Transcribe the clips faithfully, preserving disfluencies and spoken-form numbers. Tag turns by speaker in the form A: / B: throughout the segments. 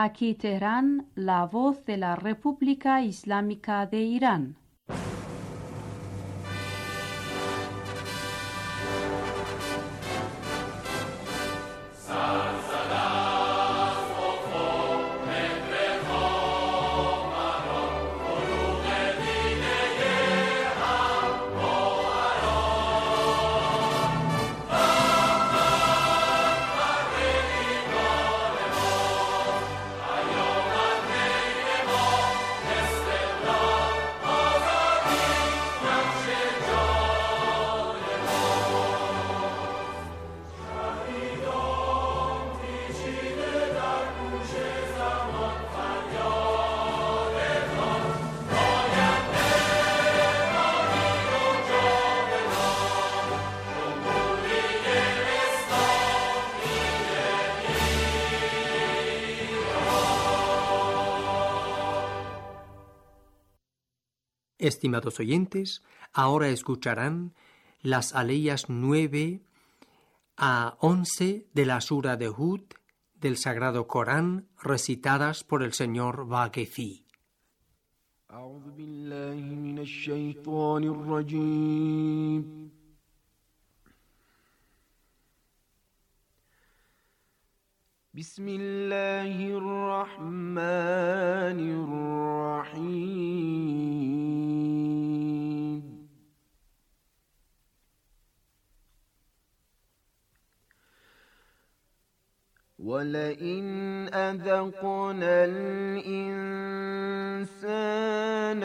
A: Aquí Teherán, la voz de la República Islámica de Irán.
B: Estimados oyentes, ahora escucharán las aleyas nueve a once de la Sura de Hud del Sagrado Corán, recitadas por el señor Baghefi.
C: أعوذ بالله من الشيطان الرجيم. بسم الله الرحمن الرحيم. ولئن أذقنا الإنسان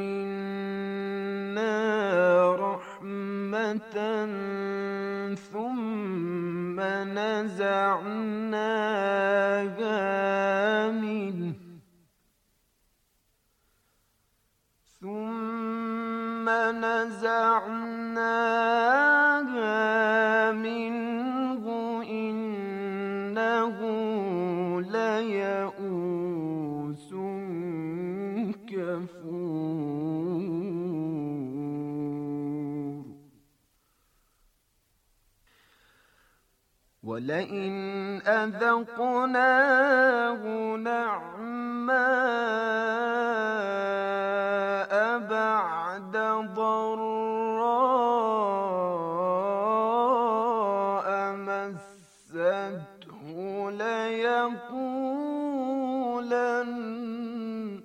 C: منا رحمة ثم نزعناها منه ثم نزعناها منه إنه ليئوس كفور. ولئن أذقناه نعماء بعد ضراء مسته ليقولن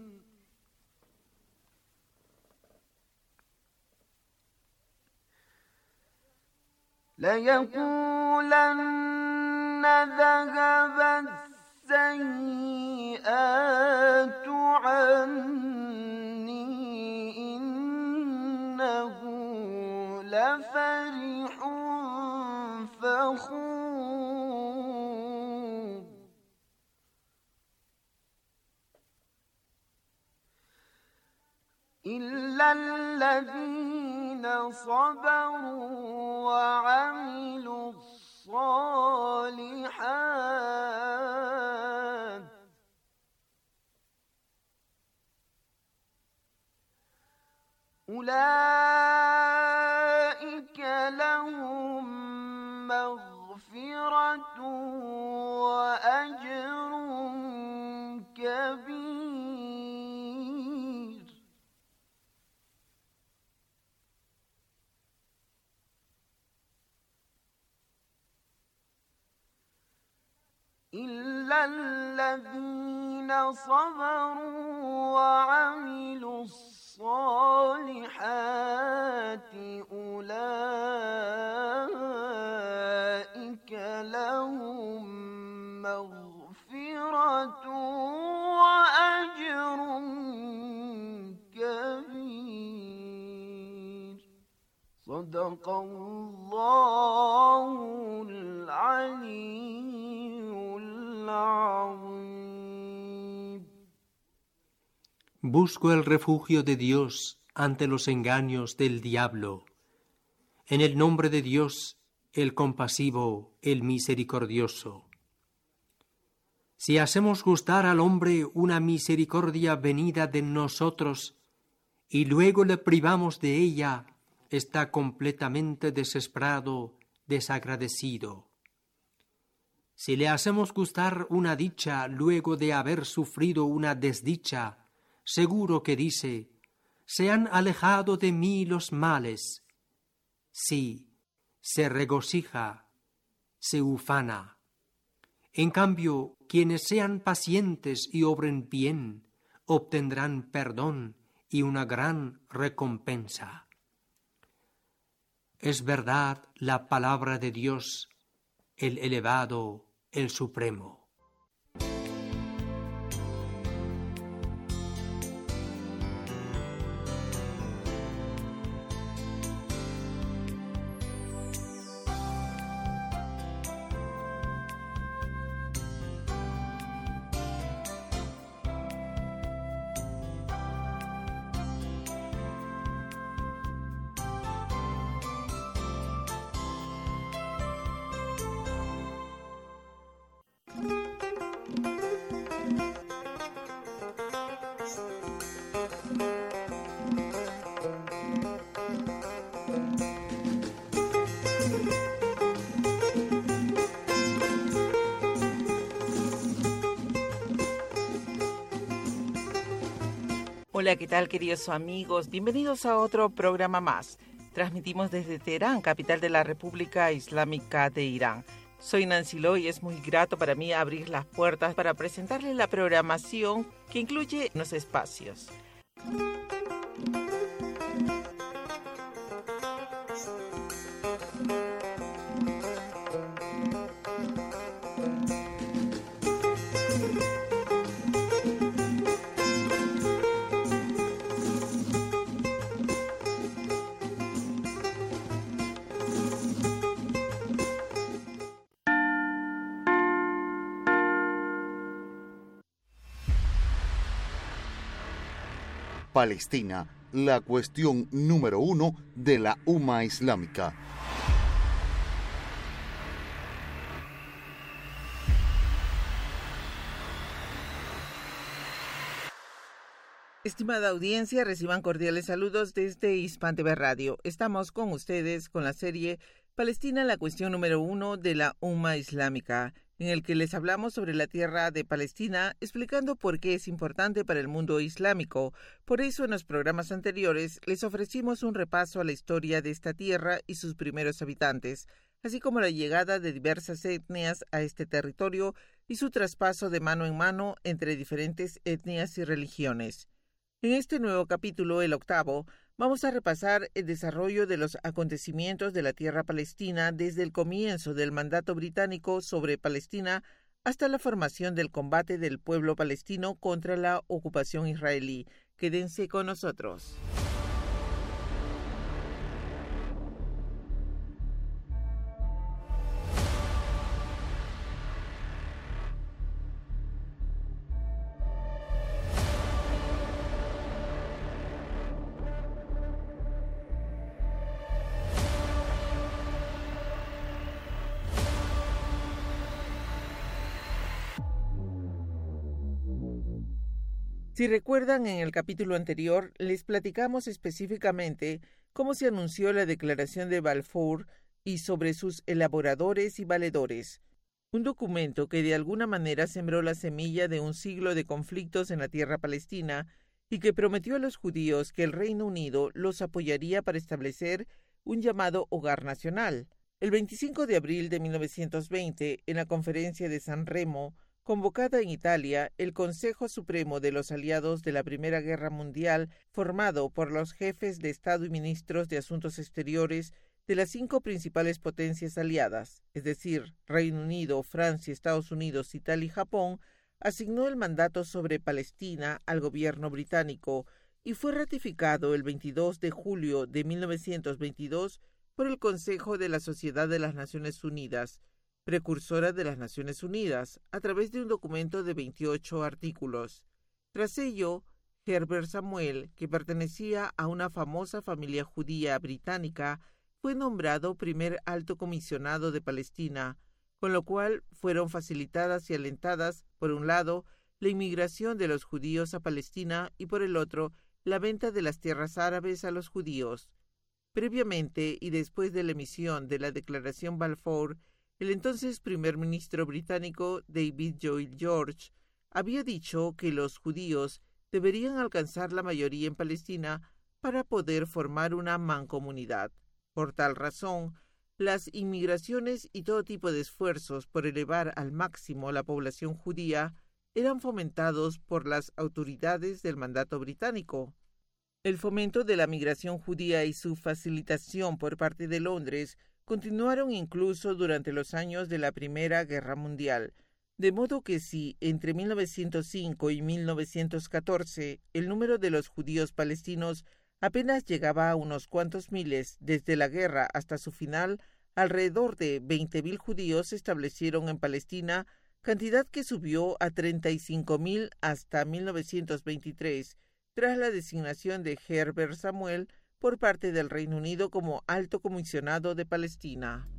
C: ليقولن ذهب السيئات عني إنه لفرح فخور. إلا الذين صبروا وعملوا الصالحات أولئك لهم مغفرة وأجر كبير. إلا الذين صبروا وعملوا الصالحات أولئك لهم مغفرة وأجر كبير. صدق الله العلي العظيم.
B: Busco el refugio de Dios ante los engaños del diablo. En el nombre de Dios, el compasivo, el misericordioso. Si hacemos gustar al hombre una misericordia venida de nosotros y luego le privamos de ella, está completamente desesperado, desagradecido. Si le hacemos gustar una dicha luego de haber sufrido una desdicha, seguro que dice, se han alejado de mí los males. Sí, se regocija, se ufana. En cambio, quienes sean pacientes y obren bien, obtendrán perdón y una gran recompensa. Es verdad la palabra de Dios, el elevado, el supremo.
D: Hola, ¿qué tal, queridos amigos? Bienvenidos a otro programa más. Transmitimos desde Teherán, capital de la República Islámica de Irán. Soy Nancy Lo y es muy grato para mí abrir las puertas para presentarles la programación que incluye los espacios.
E: Palestina, la cuestión número uno de la umma islámica.
D: Estimada audiencia, reciban cordiales saludos desde Hispan T V Radio. Estamos con ustedes con la serie Palestina, la cuestión número uno de la umma islámica, en el que les hablamos sobre la tierra de Palestina, explicando por qué es importante para el mundo islámico. Por eso, en los programas anteriores, les ofrecimos un repaso a la historia de esta tierra y sus primeros habitantes, así como la llegada de diversas etnias a este territorio y su traspaso de mano en mano entre diferentes etnias y religiones. En este nuevo capítulo, el octavo, vamos a repasar el desarrollo de los acontecimientos de la tierra palestina desde el comienzo del mandato británico sobre Palestina hasta la formación del combate del pueblo palestino contra la ocupación israelí. Quédense con nosotros. Si recuerdan, en el capítulo anterior les platicamos específicamente cómo se anunció la Declaración de Balfour y sobre sus elaboradores y valedores, un documento que de alguna manera sembró la semilla de un siglo de conflictos en la tierra palestina y que prometió a los judíos que el Reino Unido los apoyaría para establecer un llamado hogar nacional. El veinticinco de abril de mil novecientos veinte, en la Conferencia de San Remo, convocada en Italia, el Consejo Supremo de los Aliados de la Primera Guerra Mundial, formado por los jefes de Estado y ministros de Asuntos Exteriores de las cinco principales potencias aliadas, es decir, Reino Unido, Francia, Estados Unidos, Italia y Japón, asignó el mandato sobre Palestina al gobierno británico y fue ratificado el veintidós de julio de mil novecientos veintidós por el Consejo de la Sociedad de las Naciones Unidas, precursora de las Naciones Unidas, a través de un documento de veintiocho artículos. Tras ello, Herbert Samuel, que pertenecía a una famosa familia judía británica, fue nombrado primer alto comisionado de Palestina, con lo cual fueron facilitadas y alentadas, por un lado, la inmigración de los judíos a Palestina y por el otro, la venta de las tierras árabes a los judíos. Previamente y después de la emisión de la Declaración Balfour, el entonces primer ministro británico David Lloyd George había dicho que los judíos deberían alcanzar la mayoría en Palestina para poder formar una mancomunidad. Por tal razón, las inmigraciones y todo tipo de esfuerzos por elevar al máximo la población judía eran fomentados por las autoridades del mandato británico. El fomento de la migración judía y su facilitación por parte de Londres continuaron incluso durante los años de la Primera Guerra Mundial, de modo que si entre mil novecientos cinco y mil novecientos catorce el número de los judíos palestinos apenas llegaba a unos cuantos miles desde la guerra hasta su final, alrededor de veinte mil judíos se establecieron en Palestina, cantidad que subió a treinta y cinco mil hasta mil novecientos veintitrés, tras la designación de Herbert Samuel por parte del Reino Unido como Alto Comisionado de Palestina.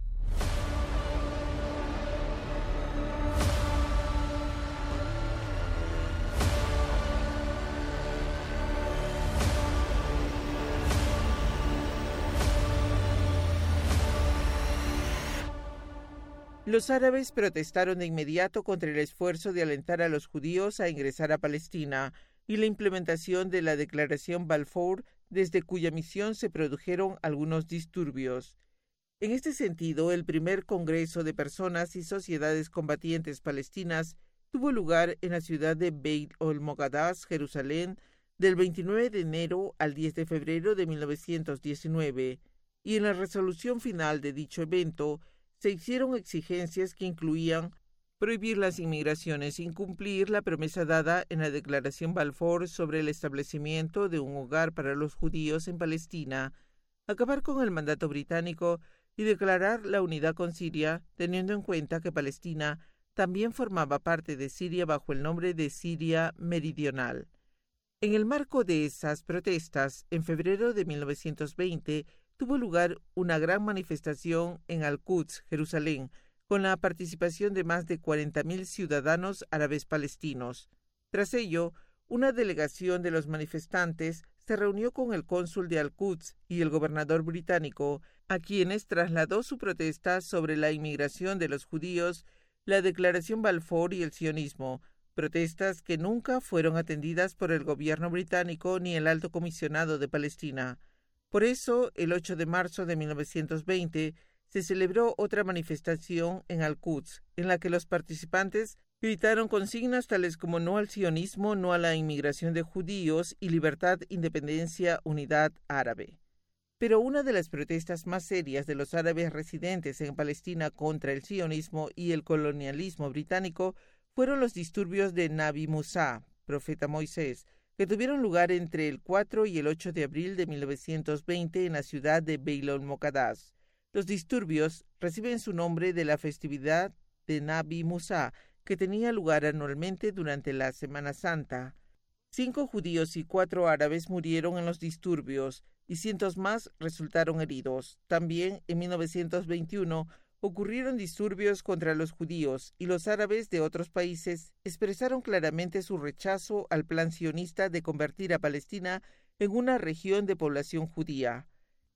D: Los árabes protestaron de inmediato contra el esfuerzo de alentar a los judíos a ingresar a Palestina y la implementación de la Declaración Balfour, desde cuya misión se produjeron algunos disturbios. En este sentido, el primer Congreso de Personas y Sociedades Combatientes Palestinas tuvo lugar en la ciudad de Beit ol-Moqaddas, Jerusalén, del veintinueve de enero al diez de febrero de mil novecientos diecinueve, y en la resolución final de dicho evento se hicieron exigencias que incluían prohibir las inmigraciones, incumplir la promesa dada en la Declaración Balfour sobre el establecimiento de un hogar para los judíos en Palestina, acabar con el mandato británico y declarar la unidad con Siria, teniendo en cuenta que Palestina también formaba parte de Siria bajo el nombre de Siria Meridional. En el marco de esas protestas, en febrero de mil novecientos veinte, tuvo lugar una gran manifestación en Al-Quds, Jerusalén, con la participación de más de cuarenta mil ciudadanos árabes palestinos. Tras ello, una delegación de los manifestantes se reunió con el cónsul de Al-Quds y el gobernador británico, a quienes trasladó su protesta sobre la inmigración de los judíos, la Declaración Balfour y el sionismo, protestas que nunca fueron atendidas por el gobierno británico ni el Alto Comisionado de Palestina. Por eso, el ocho de marzo de mil novecientos veinte, se celebró otra manifestación en Al-Quds, en la que los participantes gritaron consignas tales como no al sionismo, no a la inmigración de judíos y libertad, independencia, unidad árabe. Pero una de las protestas más serias de los árabes residentes en Palestina contra el sionismo y el colonialismo británico fueron los disturbios de Nabi Musa, profeta Moisés, que tuvieron lugar entre el cuatro y el ocho de abril de mil novecientos veinte en la ciudad de Beit ol-Moqaddas. Los disturbios reciben su nombre de la festividad de Nabi Musa, que tenía lugar anualmente durante la Semana Santa. Cinco judíos y cuatro árabes murieron en los disturbios y cientos más resultaron heridos. También en mil novecientos veintiuno ocurrieron disturbios contra los judíos y los árabes de otros países expresaron claramente su rechazo al plan sionista de convertir a Palestina en una región de población judía.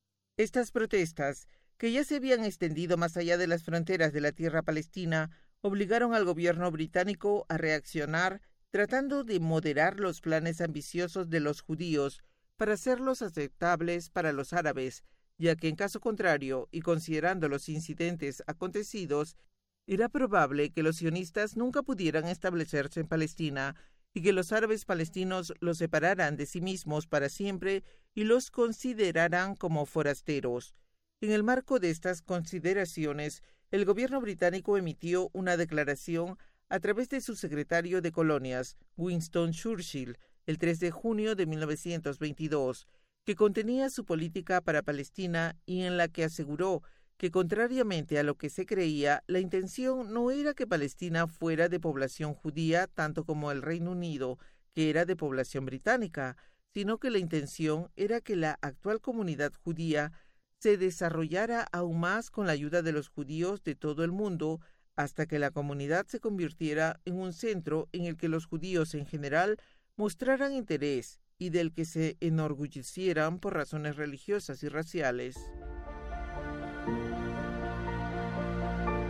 D: Estas protestas, que ya se habían extendido más allá de las fronteras de la tierra palestina, obligaron al gobierno británico a reaccionar tratando de moderar los planes ambiciosos de los judíos para hacerlos aceptables para los árabes, ya que en caso contrario, y considerando los incidentes acontecidos, era probable que los sionistas nunca pudieran establecerse en Palestina y que los árabes palestinos los separaran de sí mismos para siempre y los consideraran como forasteros. En el marco de estas consideraciones, el gobierno británico emitió una declaración a través de su secretario de Colonias, Winston Churchill, el tres de junio de mil novecientos veintidós, que contenía su política para Palestina y en la que aseguró que, contrariamente a lo que se creía, la intención no era que Palestina fuera de población judía tanto como el Reino Unido, que era de población británica, sino que la intención era que la actual comunidad judía se desarrollara aún más con la ayuda de los judíos de todo el mundo, hasta que la comunidad se convirtiera en un centro en el que los judíos en general mostraran interés y del que se enorgullecieran por razones religiosas y raciales.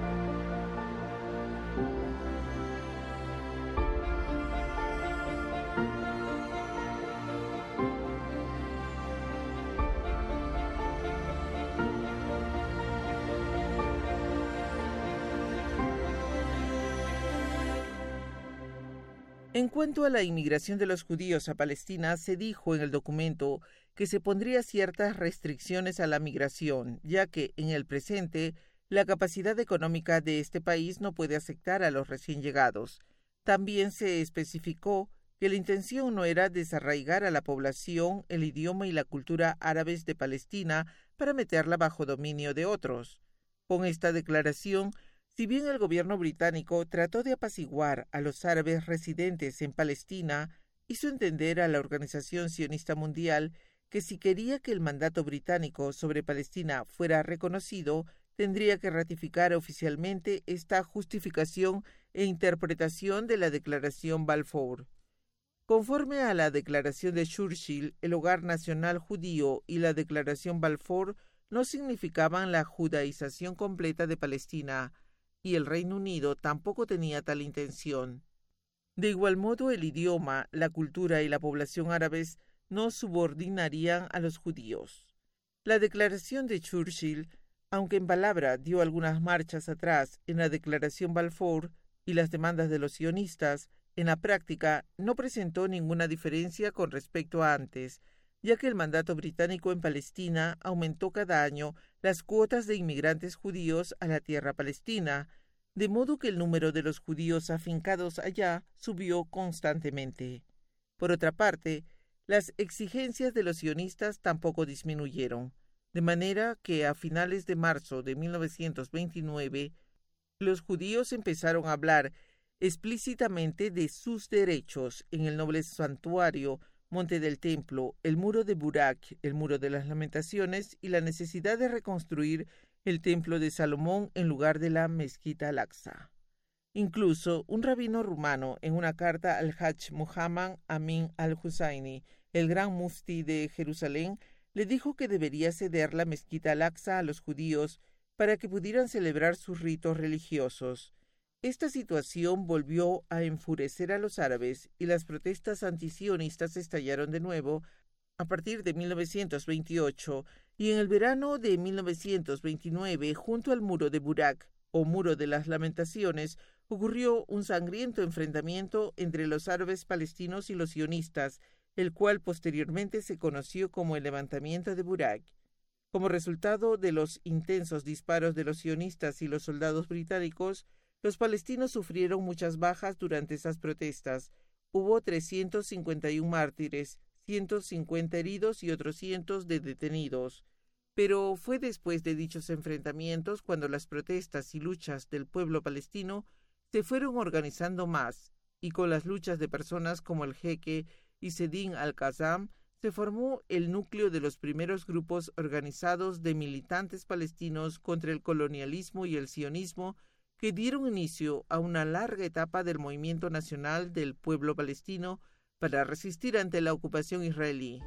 D: En cuanto a la inmigración de los judíos a Palestina, se dijo en el documento que se pondría ciertas restricciones a la migración, ya que en el presente la capacidad económica de este país no puede aceptar a los recién llegados. También se especificó que la intención no era desarraigar a la población, el idioma y la cultura árabes de Palestina para meterla bajo dominio de otros. Con esta declaración, si bien el gobierno británico trató de apaciguar a los árabes residentes en Palestina, hizo entender a la Organización Sionista Mundial que si quería que el mandato británico sobre Palestina fuera reconocido, tendría que ratificar oficialmente esta justificación e interpretación de la Declaración Balfour. Conforme a la Declaración de Churchill, el Hogar Nacional Judío y la Declaración Balfour no significaban la judaización completa de Palestina, y el Reino Unido tampoco tenía tal intención. De igual modo, el idioma, la cultura y la población árabes no subordinarían a los judíos. La declaración de Churchill, aunque en palabra dio algunas marchas atrás en la declaración Balfour y las demandas de los sionistas, en la práctica no presentó ninguna diferencia con respecto a antes, ya que el mandato británico en Palestina aumentó cada año las cuotas de inmigrantes judíos a la tierra palestina, de modo que el número de los judíos afincados allá subió constantemente. Por otra parte, las exigencias de los sionistas tampoco disminuyeron, de manera que a finales de marzo de mil novecientos veintinueve, los judíos empezaron a hablar explícitamente de sus derechos en el noble santuario, Monte del Templo, el Muro de Burak, el Muro de las Lamentaciones y la necesidad de reconstruir el Templo de Salomón en lugar de la Mezquita Al-Aqsa. Incluso un rabino rumano, en una carta al Hajj Muhammad Amin al-Husayni, el gran mufti de Jerusalén, le dijo que debería ceder la Mezquita Al-Aqsa a los judíos para que pudieran celebrar sus ritos religiosos. Esta situación volvió a enfurecer a los árabes y las protestas antisionistas estallaron de nuevo a partir de mil novecientos veintiocho y en el verano de mil novecientos veintinueve, junto al Muro de Burak o Muro de las Lamentaciones, ocurrió un sangriento enfrentamiento entre los árabes palestinos y los sionistas, el cual posteriormente se conoció como el levantamiento de Burak. Como resultado de los intensos disparos de los sionistas y los soldados británicos, los palestinos sufrieron muchas bajas durante esas protestas. Hubo trescientos cincuenta y un mártires, ciento cincuenta heridos y otros cientos de detenidos. Pero fue después de dichos enfrentamientos cuando las protestas y luchas del pueblo palestino se fueron organizando más, y con las luchas de personas como el jeque Izzeddin al-Qassam, se formó el núcleo de los primeros grupos organizados de militantes palestinos contra el colonialismo y el sionismo, que dieron inicio a una larga etapa del movimiento nacional del pueblo palestino para resistir ante la ocupación israelí.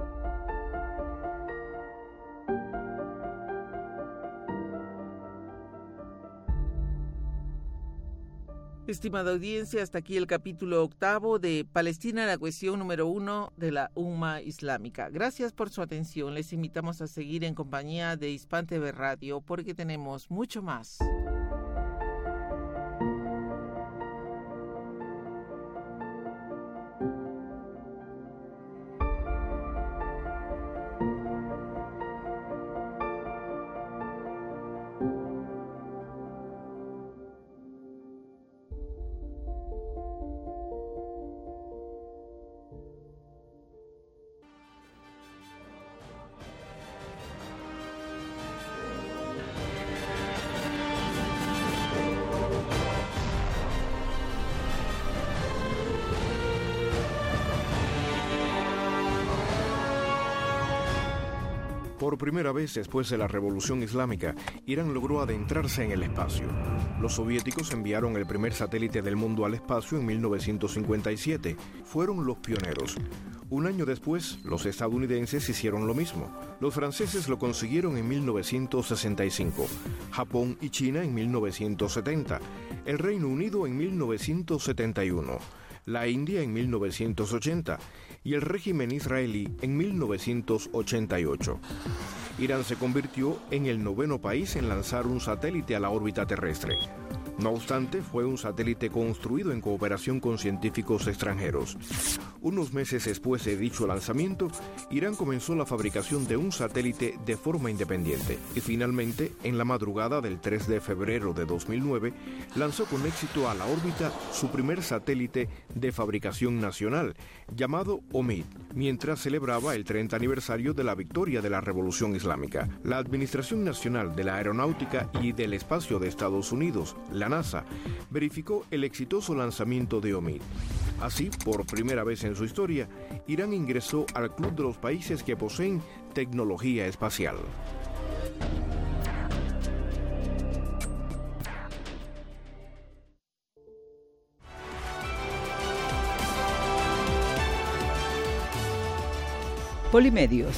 D: Estimada audiencia, hasta aquí el capítulo octavo de Palestina, la cuestión número uno de la Umma Islámica. Gracias por su atención. Les invitamos a seguir en compañía de Hispan T V Radio porque tenemos mucho más.
F: Por primera vez después de la Revolución Islámica, Irán logró adentrarse en el espacio. Los soviéticos enviaron el primer satélite del mundo al espacio en mil novecientos cincuenta y siete. Fueron los pioneros. Un año después, los estadounidenses hicieron lo mismo. Los franceses lo consiguieron en mil novecientos sesenta y cinco, Japón y China en mil novecientos setenta, el Reino Unido en mil novecientos setenta y uno, la India en mil novecientos ochenta y el régimen israelí en mil novecientos ochenta y ocho. Irán se convirtió en el noveno país en lanzar un satélite a la órbita terrestre. No obstante, fue un satélite construido en cooperación con científicos extranjeros. Unos meses después de dicho lanzamiento, Irán comenzó la fabricación de un satélite de forma independiente y finalmente, en la madrugada del tres de febrero de dos mil nueve, lanzó con éxito a la órbita su primer satélite de fabricación nacional, llamado Omid, mientras celebraba el treinta aniversario de la victoria de la Revolución Islámica. La Administración Nacional de la Aeronáutica y del Espacio de Estados Unidos, la NASA, verificó el exitoso lanzamiento de Omid. Así, por primera vez en su historia, Irán ingresó al club de los países que poseen tecnología espacial.
G: Polimedios.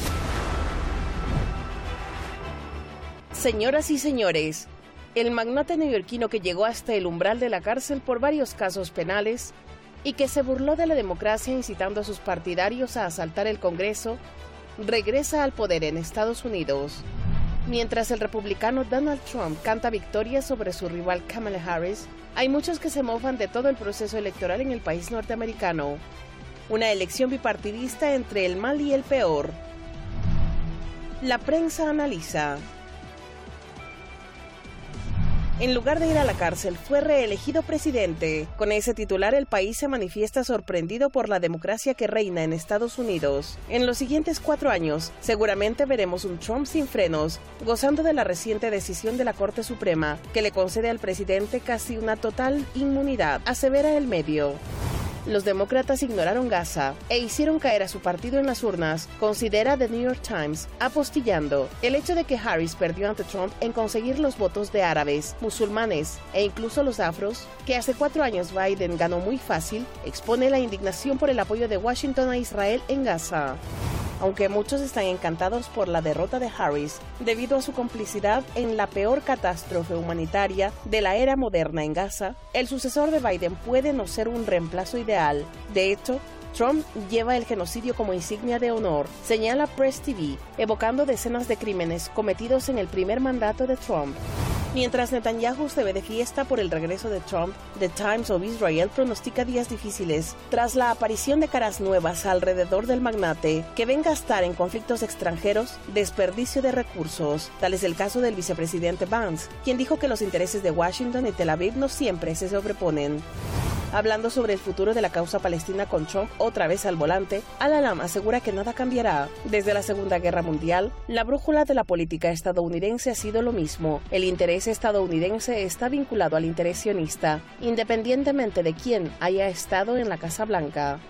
H: Señoras y señores, el magnate neoyorquino que llegó hasta el umbral de la cárcel por varios casos penales y que se burló de la democracia incitando a sus partidarios a asaltar el Congreso, regresa al poder en Estados Unidos. Mientras el republicano Donald Trump canta victoria sobre su rival Kamala Harris, hay muchos que se mofan de todo el proceso electoral en el país norteamericano. Una elección bipartidista entre el mal y el peor. La prensa analiza. En lugar de ir a la cárcel, fue reelegido presidente. Con ese titular, el país se manifiesta sorprendido por la democracia que reina en Estados Unidos. En los siguientes cuatro años, seguramente veremos un Trump sin frenos, gozando de la reciente decisión de la Corte Suprema, que le concede al presidente casi una total inmunidad, asevera el medio. Los demócratas ignoraron Gaza e hicieron caer a su partido en las urnas, considera The New York Times, apostillando el hecho de que Harris perdió ante Trump en conseguir los votos de árabes, musulmanes e incluso los afros, que hace cuatro años Biden ganó muy fácil, expone la indignación por el apoyo de Washington a Israel en Gaza. Aunque muchos están encantados por la derrota de Harris debido a su complicidad en la peor catástrofe humanitaria de la era moderna en Gaza, el sucesor de Biden puede no ser un reemplazo ideal. De hecho, Trump lleva el genocidio como insignia de honor, señala Press T V, evocando decenas de crímenes cometidos en el primer mandato de Trump. Mientras Netanyahu se ve de fiesta por el regreso de Trump, The Times of Israel pronostica días difíciles tras la aparición de caras nuevas alrededor del magnate que ven gastar en conflictos extranjeros desperdicio de recursos. Tal es el caso del vicepresidente Vance, quien dijo que los intereses de Washington y Tel Aviv no siempre se sobreponen. Hablando sobre el futuro de la causa palestina con Trump otra vez al volante, Al-Alam asegura que nada cambiará. Desde la Segunda Guerra Mundial, la brújula de la política estadounidense ha sido lo mismo. El interés estadounidense está vinculado al interés sionista, independientemente de quién haya estado en la Casa Blanca.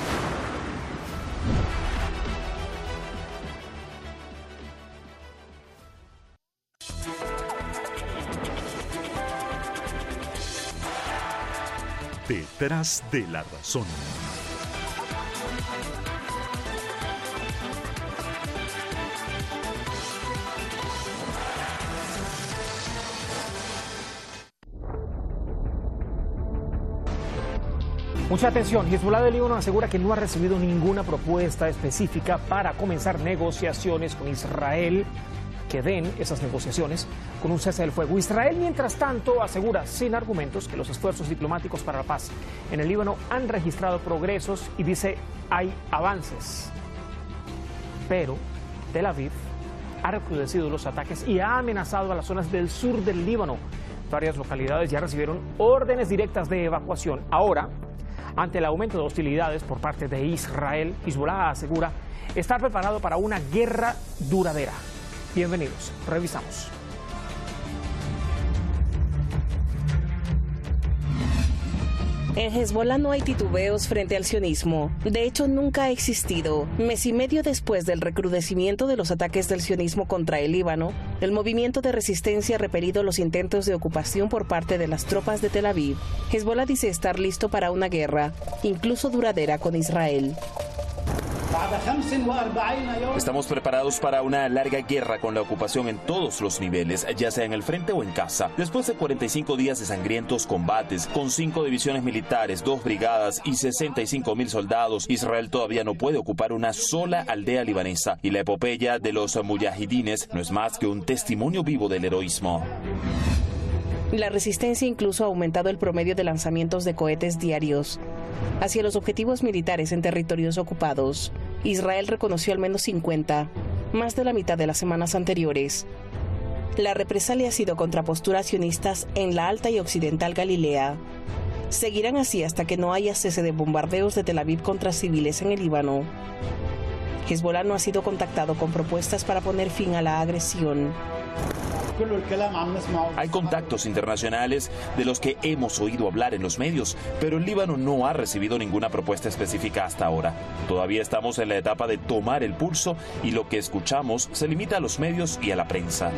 I: Detrás de la razón.
J: Mucha atención, Hezbollah del Líbano asegura que no ha recibido ninguna propuesta específica para comenzar negociaciones con Israel que den esas negociaciones con un cese del fuego. Israel, mientras tanto, asegura sin argumentos que los esfuerzos diplomáticos para la paz en el Líbano han registrado progresos y dice hay avances. Pero Tel Aviv ha recrudecido los ataques y ha amenazado a las zonas del sur del Líbano. Varias localidades ya recibieron órdenes directas de evacuación. Ahora, ante el aumento de hostilidades por parte de Israel, Hezbollah asegura estar preparado para una guerra duradera. Bienvenidos, revisamos.
H: En Hezbollah no hay titubeos frente al sionismo. De hecho, nunca ha existido. Mes y medio después del recrudecimiento de los ataques del sionismo contra el Líbano, el movimiento de resistencia ha repelido los intentos de ocupación por parte de las tropas de Tel Aviv. Hezbollah dice estar listo para una guerra, incluso duradera, con Israel.
K: Estamos preparados para una larga guerra con la ocupación en todos los niveles, ya sea en el frente o en casa. Después de cuarenta y cinco días de sangrientos combates, con cinco divisiones militares, dos brigadas y sesenta y cinco mil soldados, Israel todavía no puede ocupar una sola aldea libanesa. Y la epopeya de los mujahidines no es más que un testimonio vivo del heroísmo.
H: La resistencia incluso ha aumentado el promedio de lanzamientos de cohetes diarios hacia los objetivos militares en territorios ocupados. Israel reconoció al menos cincuenta, más de la mitad de las semanas anteriores. La represalia ha sido contra posturas sionistas en la Alta y Occidental Galilea. Seguirán así hasta que no haya cese de bombardeos de Tel Aviv contra civiles en el Líbano. Hezbollah no ha sido contactado con propuestas para poner fin a la agresión.
K: Hay contactos internacionales de los que hemos oído hablar en los medios, pero el Líbano no ha recibido ninguna propuesta específica hasta ahora. Todavía estamos en la etapa de tomar el pulso y lo que escuchamos se limita a los medios y a la prensa.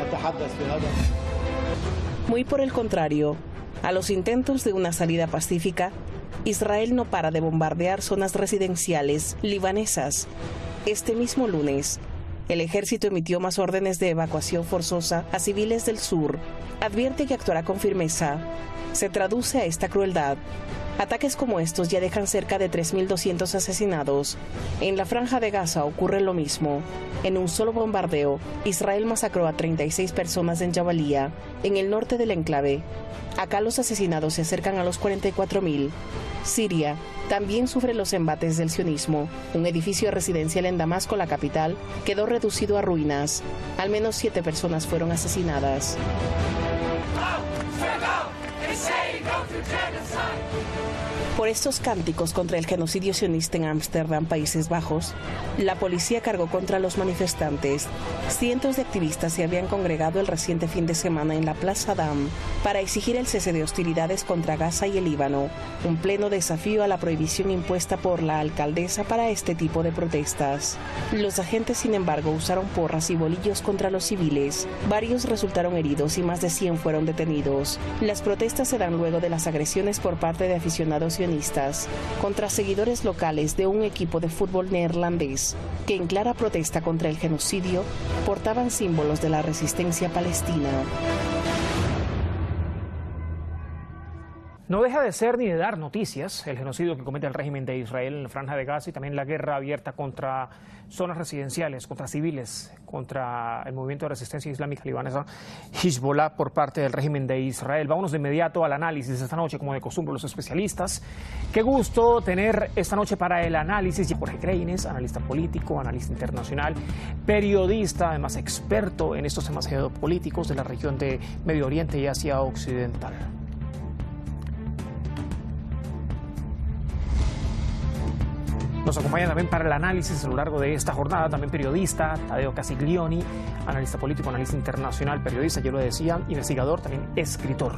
H: Muy por el contrario, a los intentos de una salida pacífica, Israel no para de bombardear zonas residenciales libanesas. Este mismo lunes, el ejército emitió más órdenes de evacuación forzosa a civiles del sur. Advierte que actuará con firmeza. Se traduce a esta crueldad. Ataques como estos ya dejan cerca de tres mil doscientos asesinados. En la Franja de Gaza ocurre lo mismo. En un solo bombardeo, Israel masacró a treinta y seis personas en Jabalía, en el norte del enclave. Acá los asesinados se acercan a los cuarenta y cuatro mil. Siria también sufre los embates del sionismo. Un edificio residencial en Damasco, la capital, quedó reducido a ruinas. Al menos siete personas fueron asesinadas. Por estos cánticos contra el genocidio sionista en Ámsterdam, Países Bajos, la policía cargó contra los manifestantes. Cientos de activistas se habían congregado el reciente fin de semana en la Plaza Dam para exigir el cese de hostilidades contra Gaza y el Líbano, un pleno desafío a la prohibición impuesta por la alcaldesa para este tipo de protestas. Los agentes, sin embargo, usaron porras y bolillos contra los civiles. Varios resultaron heridos y más de cien fueron detenidos. Las protestas se dan luego de las agresiones por parte de aficionados sionistas contra seguidores locales de un equipo de fútbol neerlandés que en clara protesta contra el genocidio portaban símbolos de la resistencia palestina.
J: No deja de ser ni de dar noticias el genocidio que comete el régimen de Israel en la Franja de Gaza y también la guerra abierta contra zonas residenciales, contra civiles, contra el movimiento de resistencia islámica libanesa Hezbollah por parte del régimen de Israel. Vámonos de inmediato al análisis esta noche, como de costumbre, los especialistas. Qué gusto tener esta noche para el análisis y Jorge Greines, analista político, analista internacional, periodista, además experto en estos temas geopolíticos de la región de Medio Oriente y Asia Occidental. Nos acompaña también para el análisis a lo largo de esta jornada, también periodista, Tadeo Casiglioni, analista político, analista internacional, periodista, yo lo decía, investigador, también escritor.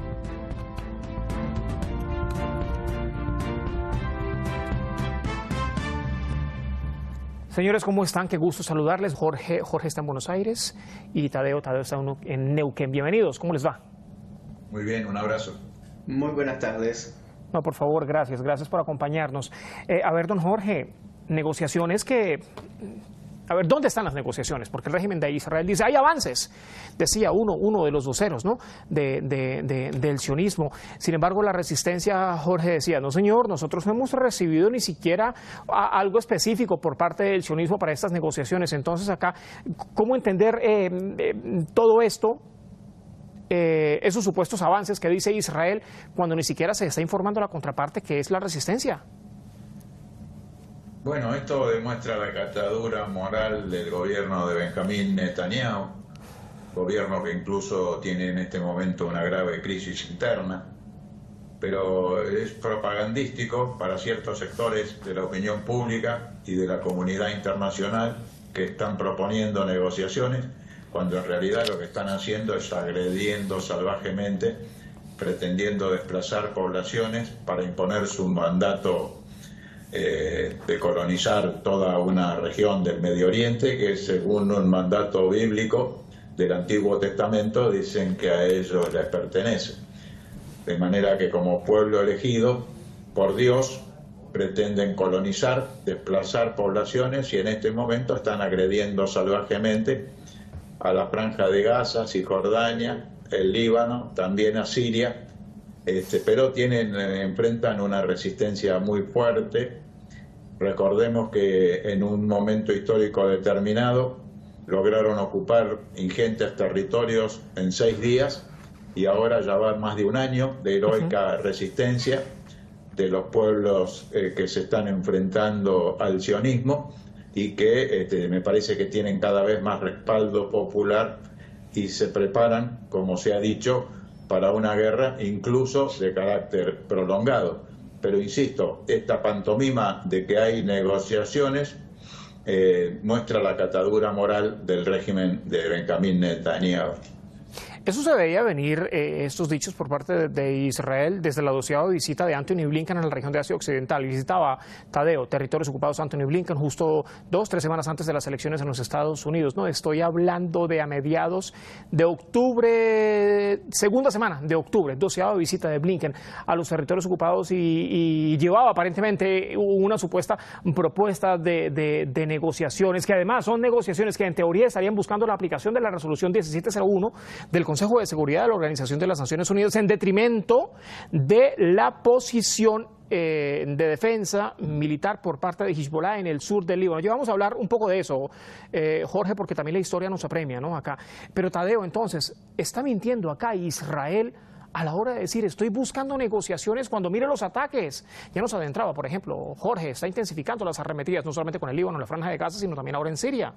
J: Señores, ¿cómo están? Qué gusto saludarles. Jorge, Jorge está en Buenos Aires y Tadeo, Tadeo está en Neuquén. Bienvenidos, ¿cómo les va?
G: Muy bien, un abrazo. Muy buenas tardes.
J: No, por favor, gracias, gracias por acompañarnos. Eh, a ver, don Jorge, negociaciones que... A ver, ¿dónde están las negociaciones? Porque el régimen de Israel dice, hay avances, decía uno, uno de los voceros, ¿no?, de, de, de, del sionismo. Sin embargo, la resistencia, Jorge, decía, no señor, nosotros no hemos recibido ni siquiera a, algo específico por parte del sionismo para estas negociaciones. Entonces, acá, ¿cómo entender eh, eh, todo esto? Eh, esos supuestos avances que dice Israel cuando ni siquiera se está informando a la contraparte que es la resistencia.
G: Bueno, esto demuestra la catadura moral del gobierno de Benjamín Netanyahu, gobierno que incluso tiene en este momento una grave crisis interna, pero es propagandístico para ciertos sectores de la opinión pública y de la comunidad internacional que están proponiendo negociaciones, cuando en realidad lo que están haciendo es agrediendo salvajemente, pretendiendo desplazar poblaciones para imponer su mandato eh, de colonizar toda una región del Medio Oriente, que según un mandato bíblico del Antiguo Testamento dicen que a ellos les pertenece. De manera que como pueblo elegido por Dios pretenden colonizar, desplazar poblaciones y en este momento están agrediendo salvajemente a la Franja de Gaza, Cisjordania, el Líbano, también a Siria, este, pero tienen, enfrentan una resistencia muy fuerte. Recordemos que en un momento histórico determinado lograron ocupar ingentes territorios en seis días y ahora ya va más de un año de heroica uh-huh. resistencia de los pueblos eh, que se están enfrentando al sionismo y que este, me parece que tienen cada vez más respaldo popular y se preparan, como se ha dicho, para una guerra incluso de carácter prolongado. Pero insisto, esta pantomima de que hay negociaciones eh, muestra la catadura moral del régimen de Benjamín Netanyahu.
J: Eso se veía venir, eh, estos dichos por parte de, de Israel desde la doceava visita de Anthony Blinken en la región de Asia Occidental. Visitaba Tadeo, territorios ocupados, Anthony Blinken, justo dos, tres semanas antes de las elecciones en los Estados Unidos. No, estoy hablando de a mediados de octubre, segunda semana de octubre, doceava visita de Blinken a los territorios ocupados y, y llevaba aparentemente una supuesta propuesta de, de, de negociaciones, que además son negociaciones que en teoría estarían buscando la aplicación de la resolución diecisiete cero uno del Consejo de Seguridad de la Organización de las Naciones Unidas en detrimento de la posición eh, de defensa militar por parte de Hezbollah en el sur del Líbano. Ya vamos a hablar un poco de eso, eh, Jorge, porque también la historia nos apremia, ¿no? Acá. Pero Tadeo, entonces, ¿está mintiendo acá Israel a la hora de decir estoy buscando negociaciones cuando mire los ataques? Ya nos adentraba, por ejemplo, Jorge, está intensificando las arremetidas no solamente con el Líbano, la Franja de Gaza, sino también ahora en Siria.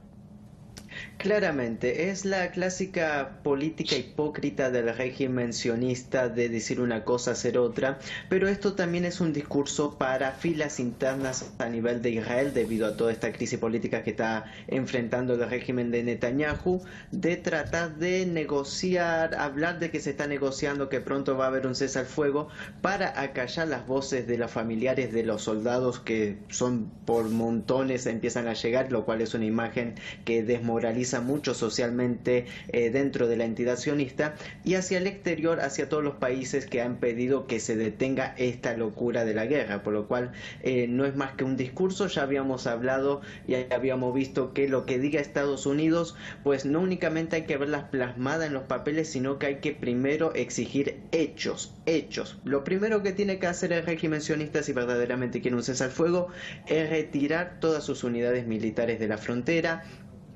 L: Claramente, es la clásica política hipócrita del régimen sionista de decir una cosa, hacer otra, pero esto también es un discurso para filas internas a nivel de Israel debido a toda esta crisis política que está enfrentando el régimen de Netanyahu, de tratar de negociar, hablar de que se está negociando, que pronto va a haber un cese al fuego, para acallar las voces de los familiares de los soldados que son por montones, empiezan a llegar, lo cual es una imagen que desmoraliza mucho socialmente eh, dentro de la entidad sionista, y hacia el exterior, hacia todos los países que han pedido que se detenga esta locura de la guerra, por lo cual eh, no es más que un discurso. Ya habíamos hablado y habíamos visto que lo que diga Estados Unidos, pues no únicamente hay que verlas plasmadas en los papeles, sino que hay que primero exigir hechos, hechos. Lo primero que tiene que hacer el régimen sionista, si verdaderamente quiere un cese al fuego, es retirar todas sus unidades militares de la frontera,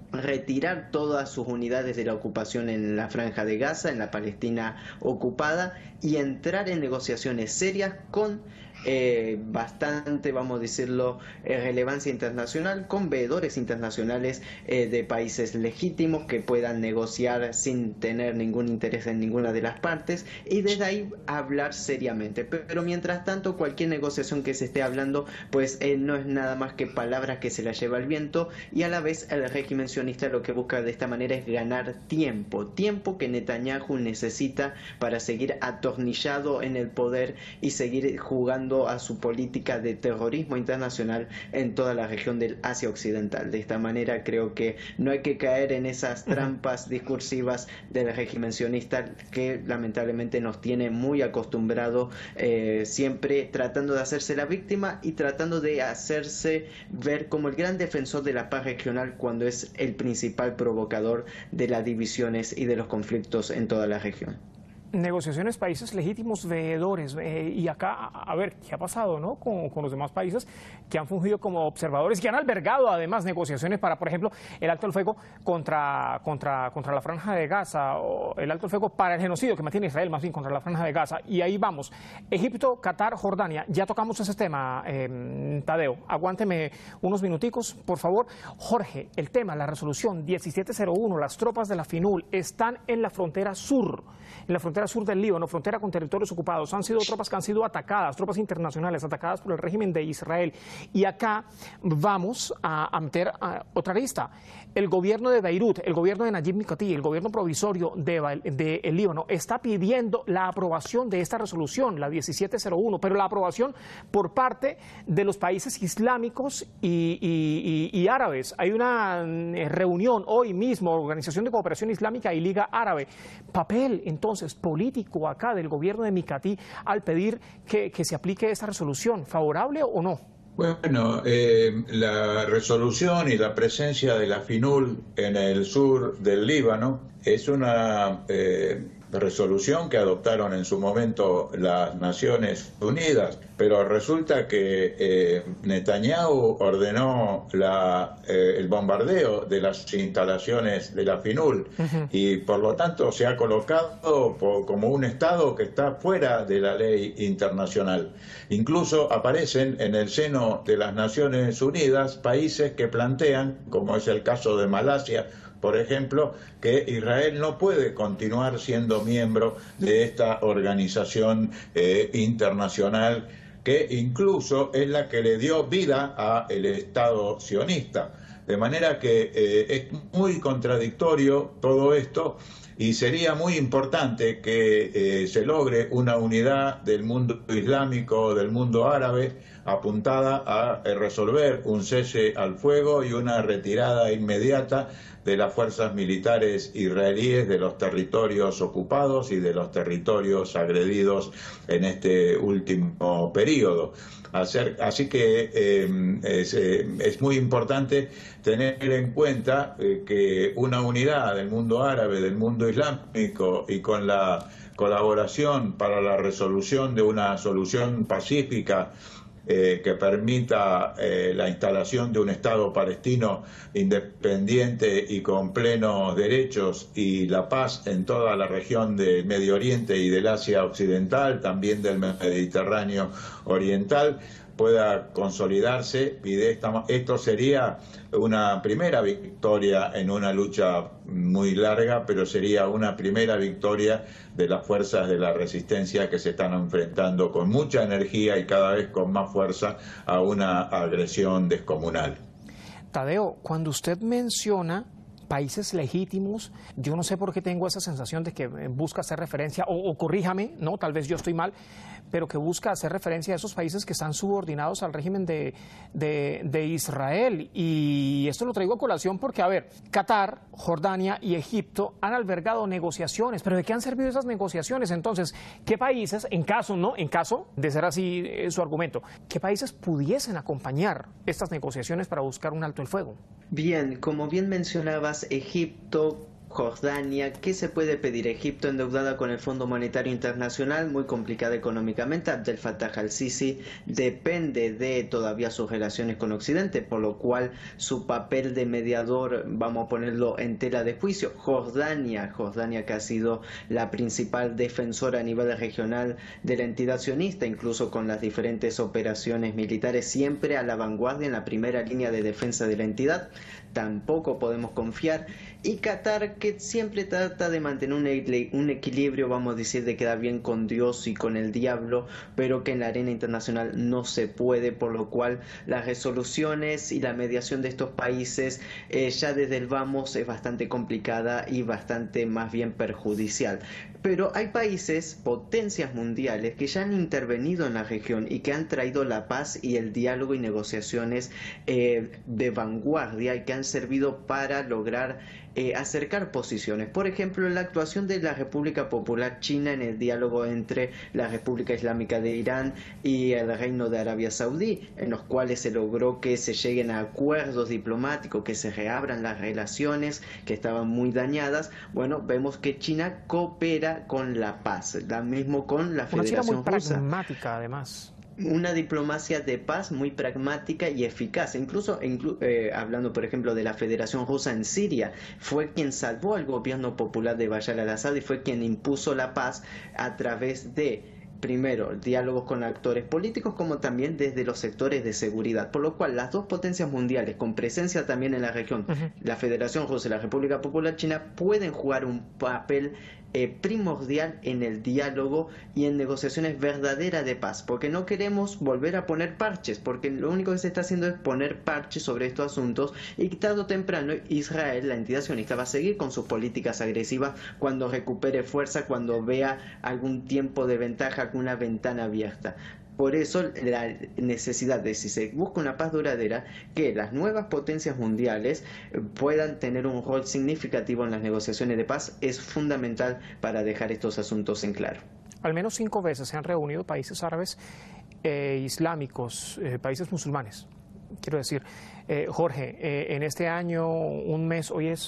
L: retirar todas sus unidades de la ocupación en la Franja de Gaza, en la Palestina ocupada, y entrar en negociaciones serias con eh, bastante, vamos a decirlo, eh, relevancia internacional, con veedores internacionales eh, de países legítimos que puedan negociar sin tener ningún interés en ninguna de las partes, y desde ahí hablar seriamente. Pero mientras tanto, cualquier negociación que se esté hablando, pues eh, no es nada más que palabras que se las lleva el viento, y a la vez el régimen sionista lo que busca de esta manera es ganar tiempo, tiempo que Netanyahu necesita para seguir atornillado en el poder y seguir jugando a su política de terrorismo internacional en toda la región del Asia Occidental. De esta manera creo que no hay que caer en esas trampas discursivas del régimen sionista que lamentablemente nos tiene muy acostumbrado, eh, siempre tratando de hacerse la víctima y tratando de hacerse ver como el gran defensor de la paz regional, cuando es el principal provocador de las divisiones y de los conflictos en toda la región.
J: Negociaciones, países legítimos, veedores, eh, y acá, a ver, ¿qué ha pasado, no? Con, con los demás países que han fungido como observadores, que han albergado además negociaciones para, por ejemplo, el alto el fuego contra, contra, contra la Franja de Gaza, o el alto el fuego para el genocidio que mantiene Israel, más bien contra la Franja de Gaza. Y ahí vamos, Egipto, Qatar, Jordania, ya tocamos ese tema, eh, Tadeo, aguánteme unos minuticos, por favor. Jorge, el tema, la resolución diecisiete cero uno, las tropas de la FINUL están en la frontera sur, en la frontera sur del Líbano, frontera con territorios ocupados. Han sido tropas que han sido atacadas, tropas internacionales atacadas por el régimen de Israel. Y acá vamos a, a meter a otra lista. El gobierno de Beirut, el gobierno de Nayib Mikati, el gobierno provisorio de, de el Líbano está pidiendo la aprobación de esta resolución, la diecisiete cero uno, pero la aprobación por parte de los países islámicos y, y, y, y árabes. Hay una reunión hoy mismo, Organización de Cooperación Islámica y Liga Árabe. Papel, entonces, político acá del gobierno de Mikati al pedir que, que se aplique esta resolución, ¿favorable o no?
G: Bueno, eh, la resolución y la presencia de la FINUL en el sur del Líbano es una eh, resolución que adoptaron en su momento las Naciones Unidas, pero resulta que eh, Netanyahu ordenó la, eh, el bombardeo de las instalaciones de la FINUL uh-huh. y por lo tanto se ha colocado por, como un Estado que está fuera de la ley internacional. Incluso aparecen en el seno de las Naciones Unidas países que plantean, como es el caso de Malasia, por ejemplo, que Israel no puede continuar siendo miembro de esta organización eh, internacional que incluso es la que le dio vida al Estado sionista. De manera que eh, es muy contradictorio todo esto y sería muy importante que eh, se logre una unidad del mundo islámico, del mundo árabe, apuntada a eh, resolver un cese al fuego y una retirada inmediata de las fuerzas militares israelíes de los territorios ocupados y de los territorios agredidos en este último periodo. Hacer, así que eh, es, eh, es muy importante tener en cuenta eh, que una unidad del mundo árabe, del mundo islámico y con la colaboración para la resolución de una solución pacífica Eh, que permita eh, la instalación de un Estado palestino independiente y con plenos derechos y la paz en toda la región del Medio Oriente y del Asia Occidental, también del Mediterráneo Oriental, pueda consolidarse y de esta, esto sería una primera victoria en una lucha muy larga, pero sería una primera victoria de las fuerzas de la resistencia que se están enfrentando con mucha energía y cada vez con más fuerza a una agresión descomunal.
J: Tadeo, cuando usted menciona países legítimos, yo no sé por qué tengo esa sensación de que busca hacer referencia, o, o corríjame, no, tal vez yo estoy mal, pero que busca hacer referencia a esos países que están subordinados al régimen de, de, de Israel. Y esto lo traigo a colación porque, a ver, Qatar, Jordania y Egipto han albergado negociaciones, pero ¿de qué han servido esas negociaciones? Entonces, ¿qué países, en caso, no, en caso de ser así eh, su argumento, qué países pudiesen acompañar estas negociaciones para buscar un alto el fuego?
L: Bien, como bien mencionabas, Egipto, Jordania, ¿qué se puede pedir? Egipto endeudada con el Fondo Monetario Internacional, muy complicada económicamente. Abdel Fattah al-Sisi depende de todavía sus relaciones con Occidente, por lo cual su papel de mediador, vamos a ponerlo en tela de juicio. Jordania, Jordania que ha sido la principal defensora a nivel regional de la entidad sionista, incluso con las diferentes operaciones militares, siempre a la vanguardia en la primera línea de defensa de la entidad. Tampoco podemos confiar. Y Qatar, que siempre trata de mantener un, un equilibrio, vamos a decir, de quedar bien con Dios y con el diablo, pero que en la arena internacional no se puede, por lo cual las resoluciones y la mediación de estos países eh, ya desde el vamos es bastante complicada y bastante más bien perjudicial. Pero hay países, potencias mundiales, que ya han intervenido en la región y que han traído la paz y el diálogo y negociaciones eh, de vanguardia y que han servido para lograr eh, acercar posiciones. Por ejemplo, la actuación de la República Popular China en el diálogo entre la República Islámica de Irán y el Reino de Arabia Saudí, en los cuales se logró que se lleguen a acuerdos diplomáticos, que se reabran las relaciones que estaban muy dañadas. Bueno, vemos que China coopera con la paz, lo mismo con la Federación
J: Rusa. Una China muy
L: pragmática,
J: además.
L: Una diplomacia de paz muy pragmática y eficaz. Incluso inclu eh, hablando, por ejemplo, de la Federación Rusa en Siria, fue quien salvó al gobierno popular de Bashar al-Assad y fue quien impuso la paz a través de, primero, diálogos con actores políticos, como también desde los sectores de seguridad. Por lo cual, las dos potencias mundiales, con presencia también en la región, uh-huh. la Federación Rusa y la República Popular China, pueden jugar un papel Eh, primordial en el diálogo y en negociaciones verdaderas de paz, porque no queremos volver a poner parches, porque lo único que se está haciendo es poner parches sobre estos asuntos y tarde o temprano Israel, la entidad sionista, va a seguir con sus políticas agresivas cuando recupere fuerza, cuando vea algún tiempo de ventaja, alguna ventana abierta. Por eso la necesidad de, si se busca una paz duradera, que las nuevas potencias mundiales puedan tener un rol significativo en las negociaciones de paz es fundamental para dejar estos asuntos en claro.
J: Al menos cinco veces se han reunido países árabes e islámicos, eh, países musulmanes. Quiero decir, eh, Jorge, eh, en este año, un mes, hoy es